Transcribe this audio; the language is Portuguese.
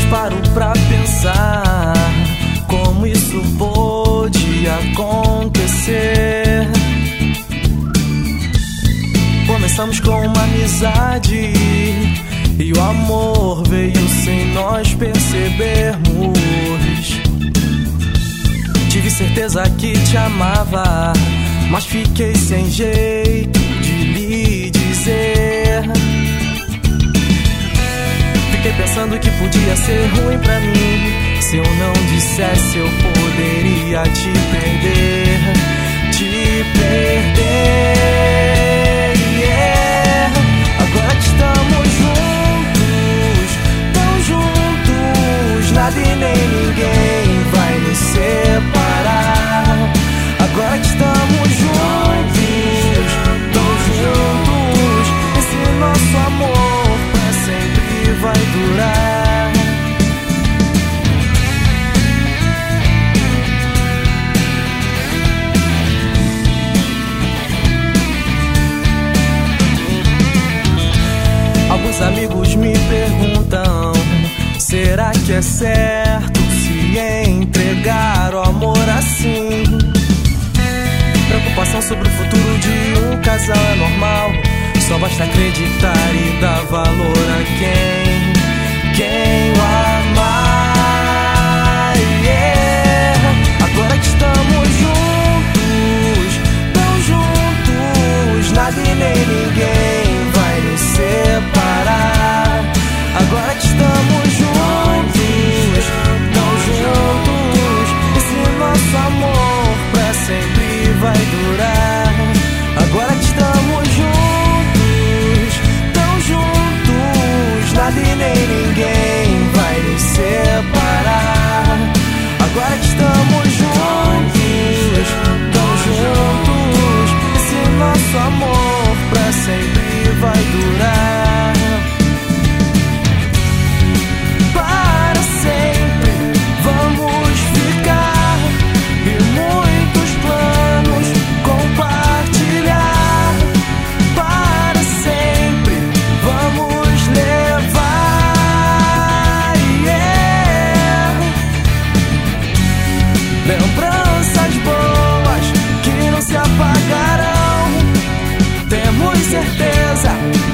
paro pra pensar como isso pôde acontecer. Começamos com uma amizade e o amor veio sem nós percebermos. Tive certeza que te amava, mas fiquei sem jeito de lhe dizer. Fiquei pensando que podia ser ruim pra mim. Se eu não dissesse, eu poderia te perder. Te perder, yeah. Agora que estamos juntos, tão juntos, nada e nem ninguém vai nos separar. Agora que estamos juntos, tão juntos, esse nosso amor pra sempre vai durar. Alguns amigos me perguntam: será que é certo se entregar o amor assim? Preocupação sobre o futuro de um casal é normal. Só basta acreditar e dar valor a quem o amar, yeah. Agora que estamos juntos, tão juntos, nada e nem ninguém vai nos separar. Agora que estamos juntos, tão juntos, esse nosso amor pra sempre vai durar. Agora que estamos juntos, tão juntos, nada e nem ninguém vai nos separar. Agora que estamos juntos, tão juntos, esse nosso amor pra sempre vai durar. Para sempre vamos ficar e muitos planos compartilhar. Para sempre vamos levar, yeah. Lembranças boas que não se apagarão. Temos certeza